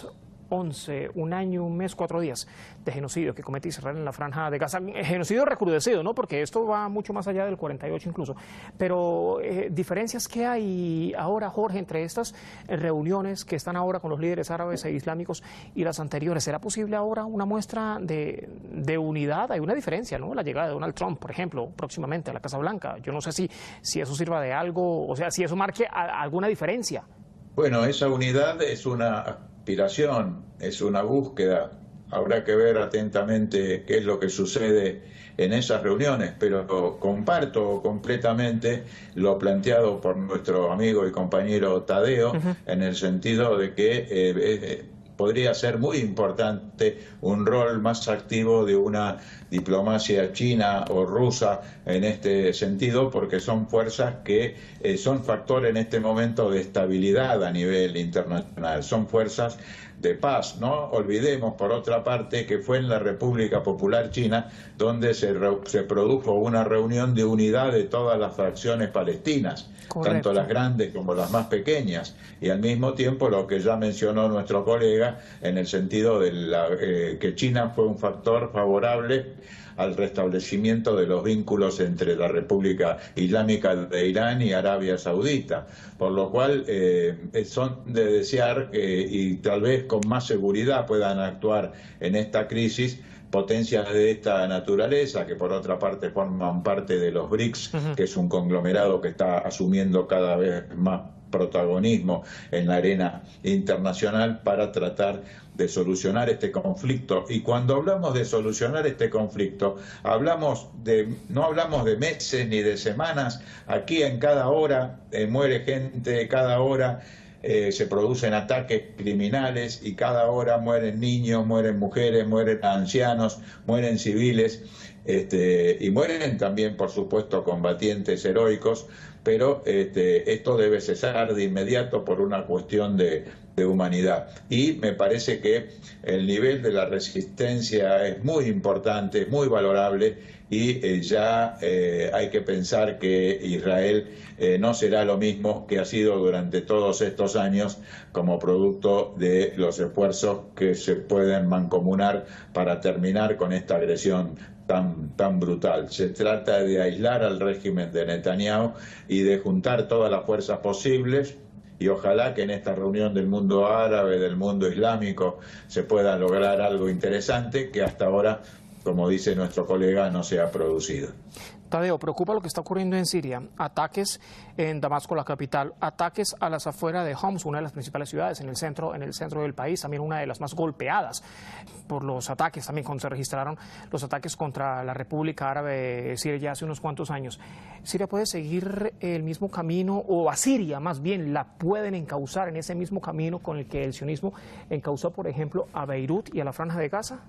J: once, un año, un mes, cuatro días de genocidio que comete Israel en la Franja de Gaza. Genocidio recrudecido, ¿no? Porque esto va mucho más allá del cuarenta y ocho incluso. Pero eh, diferencias que hay ahora, Jorge, entre estas reuniones que están ahora con los líderes árabes e islámicos y las anteriores. ¿Será posible ahora una muestra de, de unidad? Hay una diferencia, ¿no? La llegada de Donald Trump, por ejemplo, próximamente a la Casa Blanca. Yo no sé si, si eso sirva de algo, o sea, si eso marque a, alguna diferencia.
G: Bueno, esa unidad es una aspiración, es una búsqueda. Habrá que ver atentamente qué es lo que sucede en esas reuniones, pero comparto completamente lo planteado por nuestro amigo y compañero Tadeo, uh-huh. en el sentido de que eh, eh, podría ser muy importante un rol más activo de una diplomacia china o rusa en este sentido, porque son fuerzas que eh, son factor en este momento de estabilidad a nivel internacional, son fuerzas de paz. No olvidemos, por otra parte, que fue en la República Popular China donde se, re, se produjo una reunión de unidad de todas las fracciones palestinas, correcto, tanto las grandes como las más pequeñas, y al mismo tiempo lo que ya mencionó nuestro colega en el sentido de la, eh, que China fue un factor favorable al restablecimiento de los vínculos entre la República Islámica de Irán y Arabia Saudita, por lo cual eh, son de desear eh, y tal vez con más seguridad puedan actuar en esta crisis potencias de esta naturaleza, que por otra parte forman parte de los BRICS, uh-huh. que es un conglomerado que está asumiendo cada vez más protagonismo en la arena internacional para tratar de solucionar este conflicto. Y cuando hablamos de solucionar este conflicto, hablamos de, no hablamos de meses ni de semanas. Aquí en cada hora eh, muere gente, cada hora eh, se producen ataques criminales y cada hora mueren niños, mueren mujeres, mueren ancianos, mueren civiles. Este, y mueren también, por supuesto, combatientes heroicos, pero este, esto debe cesar de inmediato por una cuestión de, de humanidad. Y me parece que el nivel de la resistencia es muy importante, muy valorable, y eh, ya eh, hay que pensar que Israel eh, no será lo mismo que ha sido durante todos estos años como producto de los esfuerzos que se pueden mancomunar para terminar con esta agresión tan, tan brutal. Se trata de aislar al régimen de Netanyahu y de juntar todas las fuerzas posibles, y ojalá que en esta reunión del mundo árabe, del mundo islámico, se pueda lograr algo interesante que hasta ahora, como dice nuestro colega, no se ha producido.
J: Tadeo, preocupa lo que está ocurriendo en Siria. Ataques en Damasco, la capital, ataques a las afueras de Homs, una de las principales ciudades en el centro, en el centro del país, también una de las más golpeadas por los ataques, también cuando se registraron los ataques contra la República Árabe Siria ya hace unos cuantos años. ¿Siria puede seguir el mismo camino, o a Siria más bien la pueden encauzar en ese mismo camino con el que el sionismo encauzó, por ejemplo, a Beirut y a la Franja de Gaza?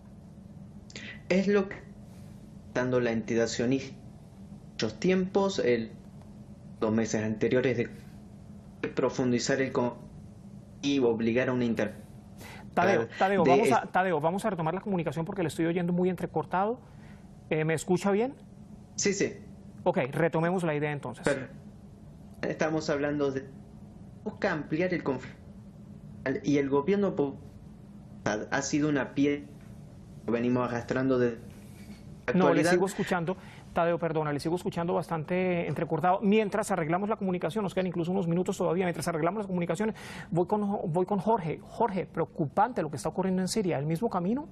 L: Es lo que dando la entidad sionista muchos tiempos, el, los meses anteriores, de profundizar el y obligar a una inter.
J: Tadeo, Tadeo, de, vamos a, Tadeo, vamos a retomar la comunicación porque le estoy oyendo muy entrecortado. Eh, ¿Me escucha bien?
L: Sí, sí.
J: Ok, retomemos la idea entonces.
L: Pero estamos hablando de busca ampliar el conflicto, y el gobierno ha sido una piedra que venimos arrastrando de
J: No, le sigo escuchando. Tadeo, perdona, le sigo escuchando bastante entrecortado. Mientras arreglamos la comunicación, nos quedan incluso unos minutos todavía, mientras arreglamos las comunicaciones, voy con, voy con Jorge. Jorge, preocupante lo que está ocurriendo en Siria, ¿el mismo camino?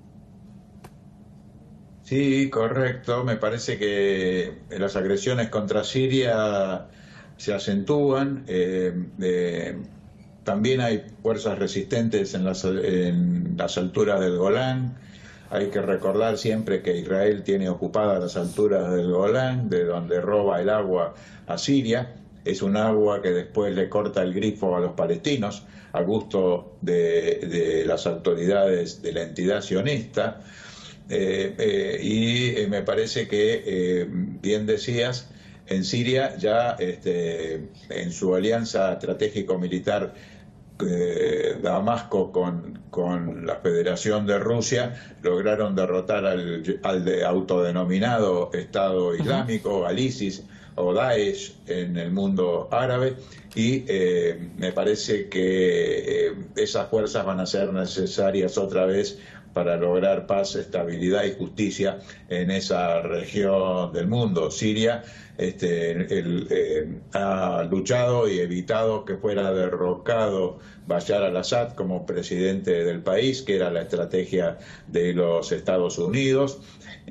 G: Sí, correcto. Me parece que las agresiones contra Siria se acentúan. Eh, eh, también hay fuerzas resistentes en las, en las alturas del Golán. Hay que recordar siempre que Israel tiene ocupadas las alturas del Golán, de donde roba el agua a Siria. Es un agua que después le corta el grifo a los palestinos, a gusto de, de las autoridades de la entidad sionista. Eh, eh, y eh, me parece que, eh, bien decías, en Siria ya este, en su alianza estratégico-militar eh, Damasco con, con la Federación de Rusia lograron derrotar al, al de autodenominado Estado Islámico, al ISIS o Daesh en el mundo árabe, y eh, me parece que eh, esas fuerzas van a ser necesarias otra vez para lograr paz, estabilidad y justicia en esa región del mundo. Siria este, el, eh, ha luchado y evitado que fuera derrocado Bashar al-Assad como presidente del país, que era la estrategia de los Estados Unidos.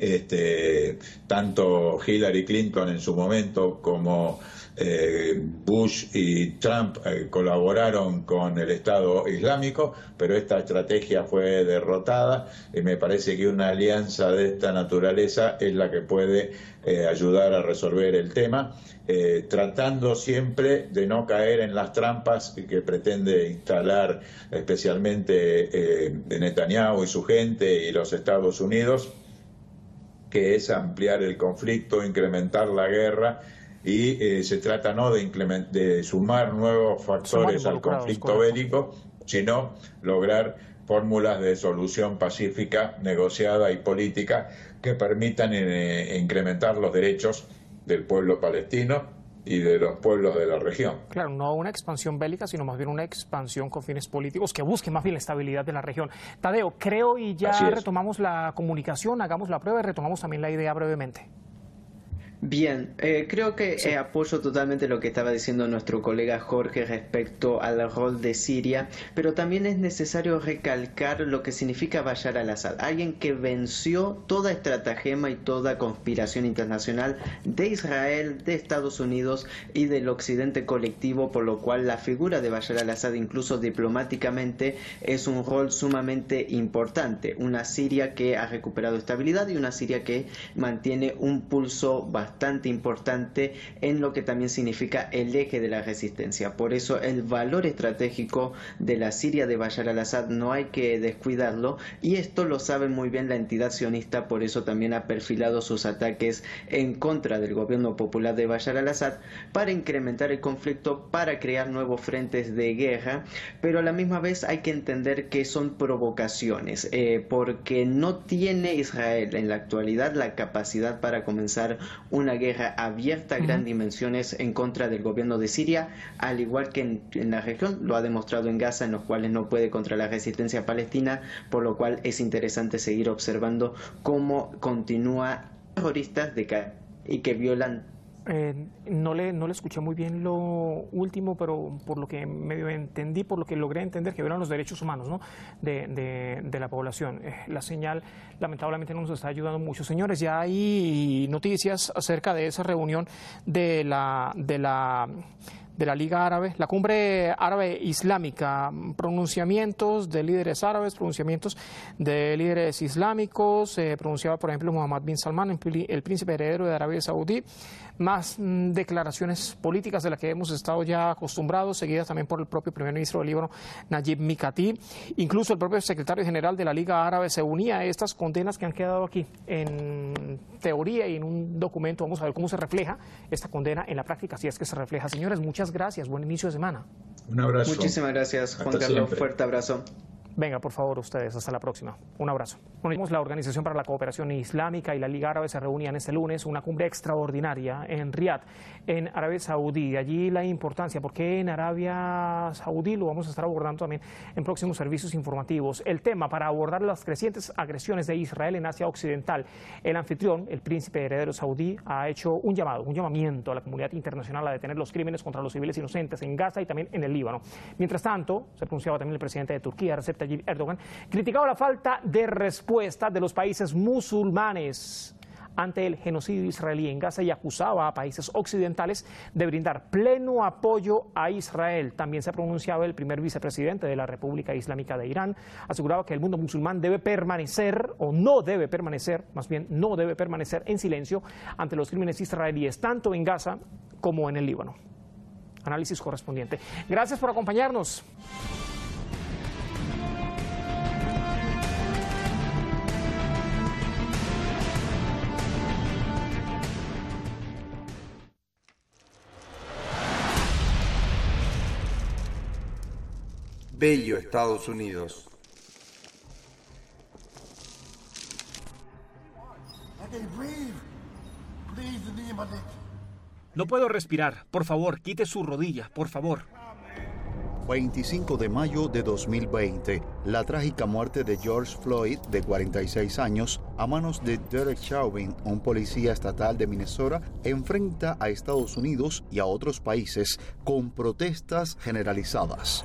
G: Este, tanto Hillary Clinton en su momento como Eh, Bush y Trump eh, colaboraron con el Estado Islámico, pero esta estrategia fue derrotada y me parece que una alianza de esta naturaleza es la que puede eh, ayudar a resolver el tema, eh, tratando siempre de no caer en las trampas que pretende instalar especialmente eh, Netanyahu y su gente y los Estados Unidos, que es ampliar el conflicto, incrementar la guerra. Y eh, se trata no de, de sumar nuevos factores al conflicto correcto. bélico, sino lograr fórmulas de solución pacífica, negociada y política que permitan eh, incrementar los derechos del pueblo palestino y de los pueblos de la región.
J: Claro, no una expansión bélica, sino más bien una expansión con fines políticos que busque más bien la estabilidad de la región. Tadeo, creo y ya retomamos la comunicación, hagamos la prueba y retomamos también la idea brevemente.
L: Bien, eh, creo que sí. eh, apoyo totalmente lo que estaba diciendo nuestro colega Jorge respecto al rol de Siria, pero también es necesario recalcar lo que significa Bashar al-Assad, alguien que venció toda estratagema y toda conspiración internacional de Israel, de Estados Unidos y del occidente colectivo, por lo cual la figura de Bashar al-Assad, incluso diplomáticamente, es un rol sumamente importante. Una Siria que ha recuperado estabilidad y una Siria que mantiene un pulso bastante bastante importante en lo que también significa el eje de la resistencia. Por eso el valor estratégico de la Siria de Bashar al-Assad no hay que descuidarlo, y esto lo sabe muy bien la entidad sionista. Por eso también ha perfilado sus ataques en contra del gobierno popular de Bashar al-Assad para incrementar el conflicto, para crear nuevos frentes de guerra, pero a la misma vez hay que entender que son provocaciones, eh, porque no tiene Israel en la actualidad la capacidad para comenzar una guerra abierta a gran dimensiones en contra del gobierno de Siria, al igual que en, en la región, lo ha demostrado en Gaza, en los cuales no puede contra la resistencia palestina, por lo cual es interesante seguir observando cómo continúa terroristas de y que violan.
J: Eh, no le no le escuché muy bien lo último, pero por lo que medio entendí, por lo que logré entender, que violan los derechos humanos, ¿no? de, de, de la población. Eh, la señal lamentablemente no nos está ayudando mucho. Señores, ya hay noticias acerca de esa reunión de la de la de la Liga Árabe, la Cumbre Árabe Islámica, pronunciamientos de líderes árabes, pronunciamientos de líderes islámicos, eh, pronunciaba por ejemplo Mohammed bin Salman, el príncipe heredero de Arabia Saudí, más mm, declaraciones políticas de las que hemos estado ya acostumbrados, seguidas también por el propio primer ministro del Líbano, Najib Mikati. Incluso el propio secretario general de la Liga Árabe se unía a estas condenas que han quedado aquí en teoría y en un documento. Vamos a ver cómo se refleja esta condena en la práctica, si es que se refleja. Señores, muchas gracias, buen inicio de semana.
G: Un abrazo.
L: Muchísimas gracias, Juan
G: Hasta
L: Carlos,
G: siempre.
L: fuerte abrazo.
J: Venga, por favor, ustedes, hasta la próxima. Un abrazo. Bueno, la Organización para la Cooperación Islámica y la Liga Árabe se reunían este lunes, una cumbre extraordinaria en Riad, en Arabia Saudí. Allí la importancia, porque en Arabia Saudí lo vamos a estar abordando también en próximos servicios informativos. El tema para abordar las crecientes agresiones de Israel en Asia Occidental. El anfitrión, el príncipe heredero saudí, ha hecho un llamado, un llamamiento a la comunidad internacional a detener los crímenes contra los civiles inocentes en Gaza y también en el Líbano. Mientras tanto, se pronunciaba también el presidente de Turquía, Recep Tayyip Erdogan, criticaba la falta de respuesta de los países musulmanes ante el genocidio israelí en Gaza y acusaba a países occidentales de brindar pleno apoyo a Israel. También se pronunciaba el primer vicepresidente de la República Islámica de Irán, aseguraba que el mundo musulmán debe permanecer, o no debe permanecer, más bien no debe permanecer en silencio ante los crímenes israelíes, tanto en Gaza como en el Líbano. Análisis correspondiente. Gracias por acompañarnos.
M: bello Estados Unidos.
J: No puedo respirar. Por favor, quite su rodilla, por favor.
E: veinticinco de mayo de dos mil veinte, la trágica muerte de George Floyd, de cuarenta y seis años, a manos de Derek Chauvin, un policía estatal de Minnesota, enfrenta a Estados Unidos y a otros países con protestas generalizadas.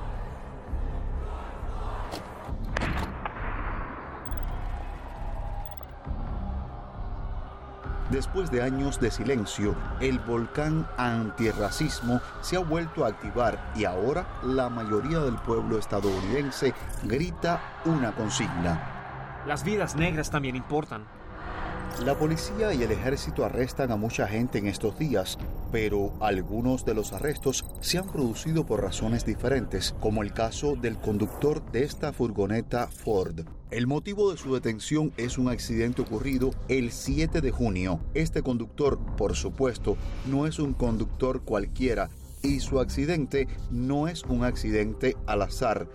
E: Después de años de silencio, el volcán antirracismo se ha vuelto a activar y ahora la mayoría del pueblo estadounidense grita una consigna.
J: Las vidas negras también importan.
E: La policía y el ejército arrestan a mucha gente en estos días, pero algunos de los arrestos se han producido por razones diferentes, como el caso del conductor de esta furgoneta Ford. El motivo de su detención es un accidente ocurrido el siete de junio. Este conductor, por supuesto, no es un conductor cualquiera y su accidente no es un accidente al azar.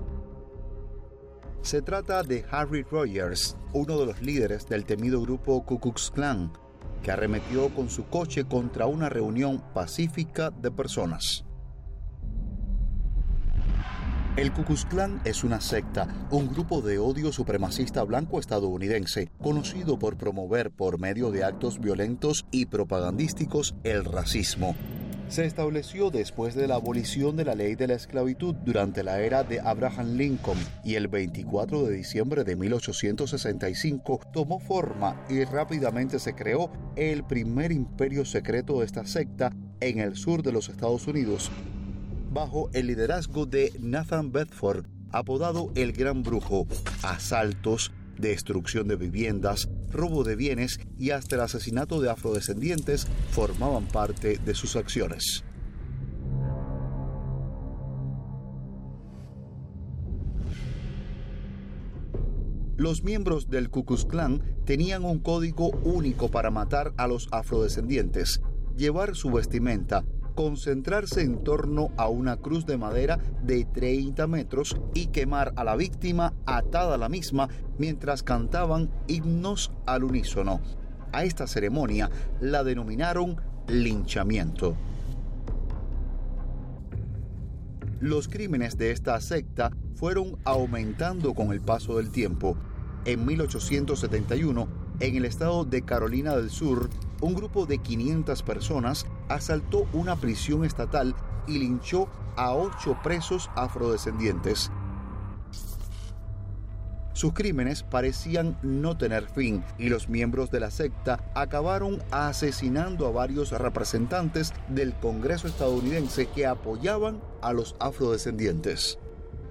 E: Se trata de Harry Rogers, uno de los líderes del temido grupo Ku Klux Klan, que arremetió con su coche contra una reunión pacífica de personas. El Ku Klux Klan es una secta, un grupo de odio supremacista blanco estadounidense, conocido por promover por medio de actos violentos y propagandísticos el racismo. Se estableció después de la abolición de la ley de la esclavitud durante la era de Abraham Lincoln y el veinticuatro de diciembre de mil ochocientos sesenta y cinco tomó forma y rápidamente se creó el primer imperio secreto de esta secta en el sur de los Estados Unidos, bajo el liderazgo de Nathan Bedford, apodado el Gran Brujo. Asaltos, destrucción de viviendas, robo de bienes y hasta el asesinato de afrodescendientes formaban parte de sus acciones. Los miembros del Ku Klux Klan tenían un código único para matar a los afrodescendientes: llevar su vestimenta, concentrarse en torno a una cruz de madera de treinta metros y quemar a la víctima atada a la misma mientras cantaban himnos al unísono. A esta ceremonia la denominaron linchamiento. Los crímenes de esta secta fueron aumentando con el paso del tiempo. En mil ochocientos setenta y uno, en el estado de Carolina del Sur, un grupo de quinientas personas asaltó una prisión estatal y linchó a ocho presos afrodescendientes. Sus crímenes parecían no tener fin y los miembros de la secta acabaron asesinando a varios representantes del Congreso estadounidense que apoyaban a los afrodescendientes.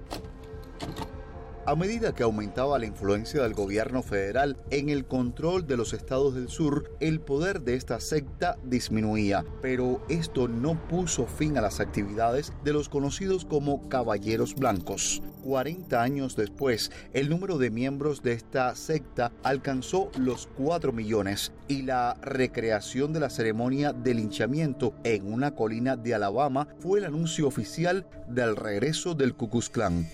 E: A medida que aumentaba la influencia del gobierno federal en el control de los estados del sur, el poder de esta secta disminuía, pero esto no puso fin a las actividades de los conocidos como Caballeros Blancos. cuarenta años después, el número de miembros de esta secta alcanzó los cuatro millones y la recreación de la ceremonia de linchamiento en una colina de Alabama fue el anuncio oficial del regreso del Ku Klux Klan.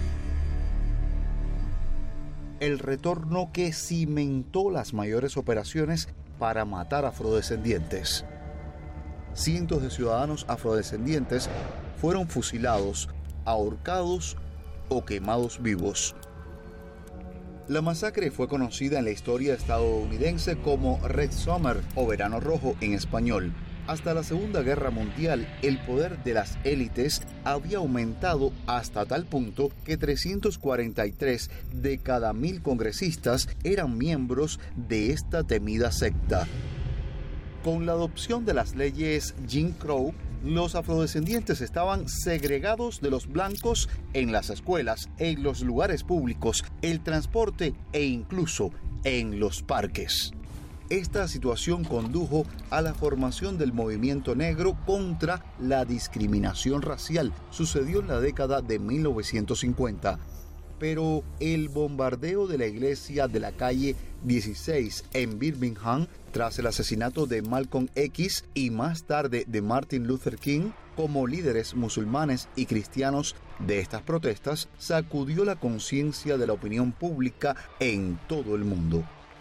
E: El retorno que cimentó las mayores operaciones para matar afrodescendientes. Cientos de ciudadanos afrodescendientes fueron fusilados, ahorcados o quemados vivos. La masacre fue conocida en la historia estadounidense como Red Summer o Verano Rojo en español. Hasta la Segunda Guerra Mundial, el poder de las élites había aumentado hasta tal punto que trescientos cuarenta y tres de cada mil congresistas eran miembros de esta temida secta. Con la adopción de las leyes Jim Crow, los afrodescendientes estaban segregados de los blancos en las escuelas, en los lugares públicos, el transporte e incluso en los parques. Esta situación condujo a la formación del movimiento negro contra la discriminación racial. Sucedió en la década de mil novecientos cincuenta. Pero el bombardeo de la iglesia de la calle dieciséis en Birmingham, tras el asesinato de Malcolm X y más tarde de Martin Luther King, como líderes musulmanes y cristianos de estas protestas sacudió la conciencia de la opinión pública en todo el mundo.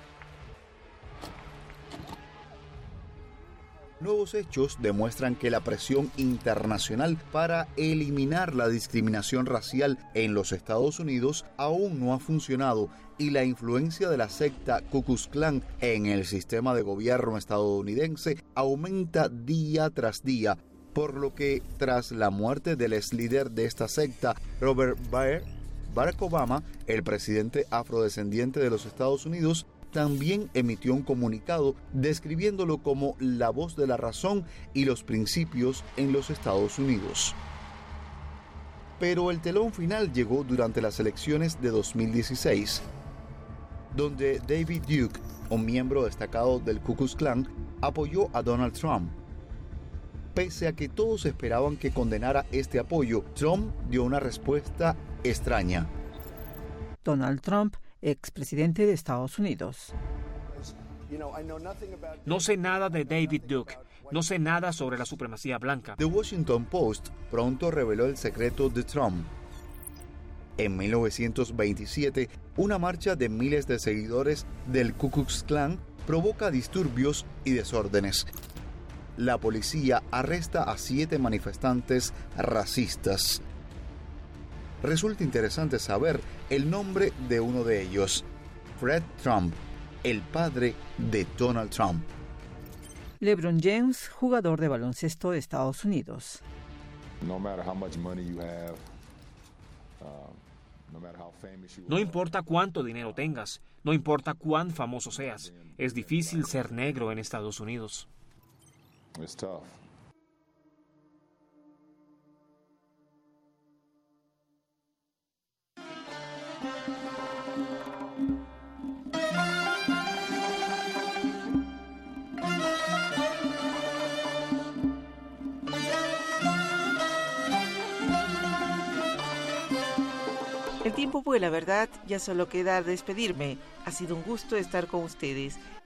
E: Nuevos hechos demuestran que la presión internacional para eliminar la discriminación racial en los Estados Unidos aún no ha funcionado y la influencia de la secta Ku Klux Klan en el sistema de gobierno estadounidense aumenta día tras día, por lo que tras la muerte del ex líder de esta secta, Robert Byrd, Barack Obama, el presidente afrodescendiente de los Estados Unidos, también emitió un comunicado describiéndolo como la voz de la razón y los principios en los Estados Unidos. Pero el telón final llegó durante las elecciones de dos mil dieciséis, donde David Duke, un miembro destacado del Ku Klux Klan, apoyó a Donald Trump. Pese a que todos esperaban que condenara este apoyo, Trump dio una respuesta extraña.
N: Donald Trump, expresidente de Estados Unidos.
J: No sé nada de David Duke. No sé nada sobre la supremacía blanca.
E: The Washington Post pronto reveló el secreto de Trump. En mil novecientos veintisiete, una marcha de miles de seguidores del Ku Klux Klan provoca disturbios y desórdenes. La policía arresta a siete manifestantes racistas. Resulta interesante saber el nombre de uno de ellos, Fred Trump, el padre de Donald Trump.
N: LeBron James, jugador de baloncesto de Estados Unidos.
J: No importa cuánto dinero tengas, no importa cuán famoso seas, es difícil ser negro en Estados Unidos.
O: It's tough.
D: El tiempo vuela, ¿verdad? Ya solo queda despedirme. Ha sido un gusto estar con ustedes.